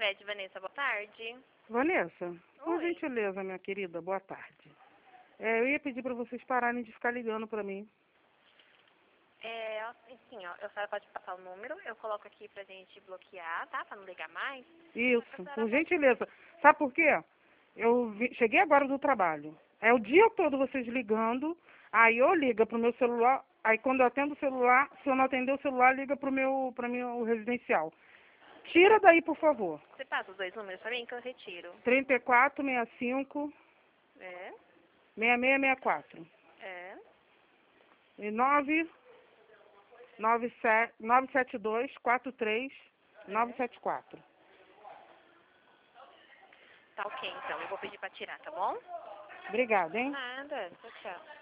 Cicred, Vanessa, boa tarde. Vanessa, por Oi. gentileza, minha querida, boa tarde. Eu ia pedir para vocês pararem de ficar ligando para mim. Assim, ó, a senhora pode passar o número, eu coloco aqui pra gente bloquear, tá? Pra não ligar mais. Isso, A senhora por pode... gentileza. Sabe por quê? Cheguei agora do trabalho. É o dia todo vocês ligando, aí eu ligo pro meu celular, aí quando eu atendo o celular, se eu não atender o celular, liga pro meu residencial. Tira daí, por favor. Você passa os dois números pra mim que eu retiro. 34 65 É, 6664. é. E 972 43 974. Tá ok, então. Eu vou pedir pra tirar, tá bom? Obrigada, hein? Nada. Tchau, tchau.